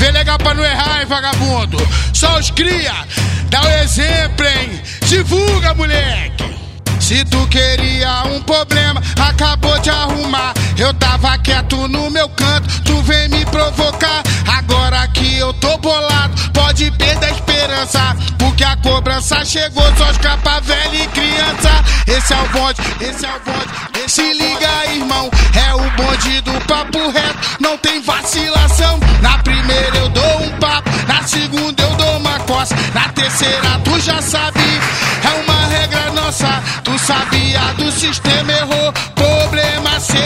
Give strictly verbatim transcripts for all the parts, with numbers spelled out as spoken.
Vê legal pra não errar, hein, vagabundo. Só os cria, dá o exemplo, hein. Divulga, moleque. Se tu queria um problema, acabou de arrumar. Eu tava quieto no meu canto, tu vem me provocar. Agora que eu tô bolado, pode perder a esperança, porque a cobrança chegou, só os capa velha e criança. Esse é o bonde, esse é o bonde. Se liga, irmão, é o bonde do papo reto, não tem vacilação. Na primeira eu dou um papo, na segunda eu dou uma coça, na terceira tu já sabe, é uma regra nossa. Tu sabia do sistema, errou, problema seu.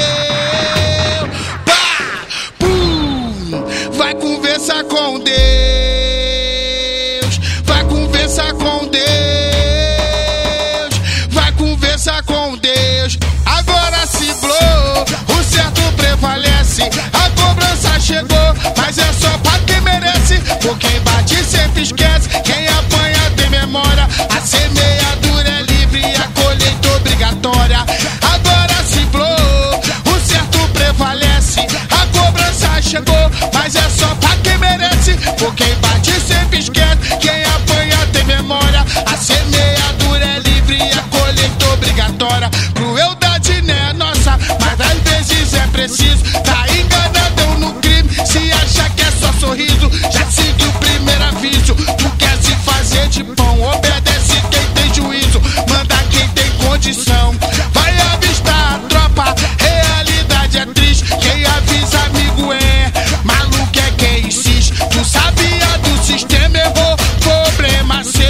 Pá, pum, vai conversar com Deus, vai conversar com Deus, vai conversar com Deus. Agora se blow, o certo prevalece, a cobrança chegou, mas é só pra quem merece, por quem bate sempre esquece, quem apanha tem memória, a semeadura é livre e a colheita obrigatória. Agora se blow, o certo prevalece, a cobrança chegou, mas é só pra quem merece, por quem bate sempre esquece, quem apanha tem memória, a semeadura é livre e a colheita obrigatória. Crueldade não é nossa, mas às vezes é preciso, tá enganadão no crime, se acha que é só sorriso, já seguiu o primeiro aviso. Tu quer se fazer de pão, obedece quem tem juízo, manda quem tem condição, vai avistar a tropa, realidade é triste, quem avisa amigo é, maluco é quem insiste. Tu sabia do sistema, errou, problema seu.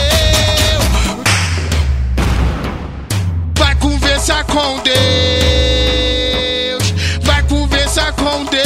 Vai conversar com Deus, vai conversar com Deus,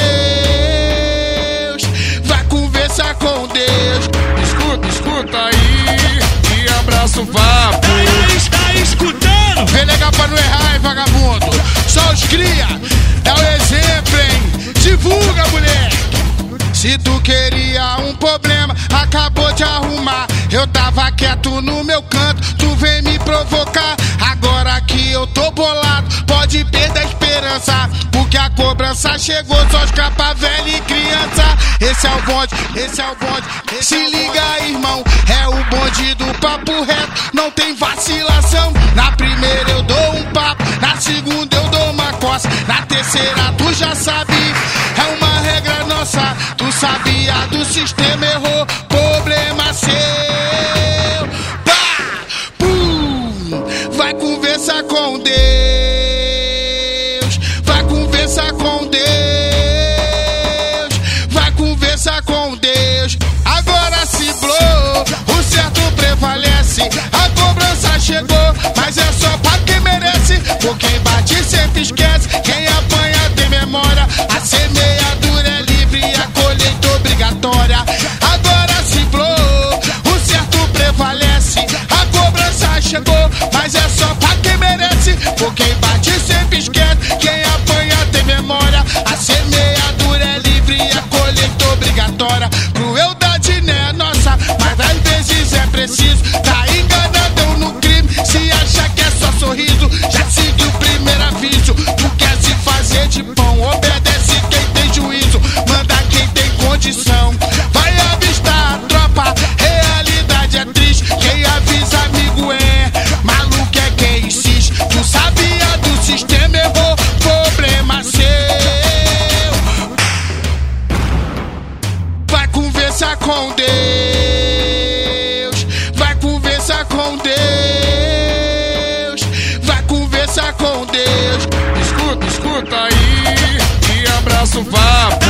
vai conversar com Deus. Escuta, escuta aí, e abraço vapo. Está escutando? Vê legal pra não errar, hein, vagabundo. Só os cria, dá o exemplo, hein. Divulga, moleque. Se tu queria um problema, acabou de arrumar. Eu tava quieto no meu canto, tu vem me provocar. Agora que eu tô bolado, pode perder a esperança, porque a cobrança chegou, só os capa velha e criança. Esse é o bonde, esse é o bonde. Se liga, irmão, é o bonde do papo reto, não tem vacilação. Na primeira eu dou um papo, na segunda eu dou uma coça, na terceira tu já sabe, é uma regra nossa. Tu sabia do sistema, errou, problema seu. Pá, pum, vai conversar com Deus, vai conversar com Deus, vai conversar com Deus. Agora se blow, o certo prevalece, a cobrança chegou, mas é só pra quem merece, por quem bate sempre esquece, quem apanha tem memória, a semeadura é livre e a colheita obrigatória. Agora se blow, o certo prevalece, a cobrança chegou, mas é só pra quem merece, por quem bate sempre esquece, quem apanha tem memória, a semeadura é livre e a colheita obrigatória. Crueldade não é nossa, mas às vezes é preciso, tá enganadão no crime, se acha que é só sorriso, já seguiu o primeiro aviso. Tu quer se fazer de pão, obedece quem tem juízo, manda quem tem condição, vai avistar a tropa, realidade é triste, quem avisa amigo é, maluco é quem insiste. Tu sabia do sistema, errou, problema seu. Vai conversar com Deus, vai conversar com Deus, vai conversar com Deus. Escuta, escuta aí, e abraço vapo.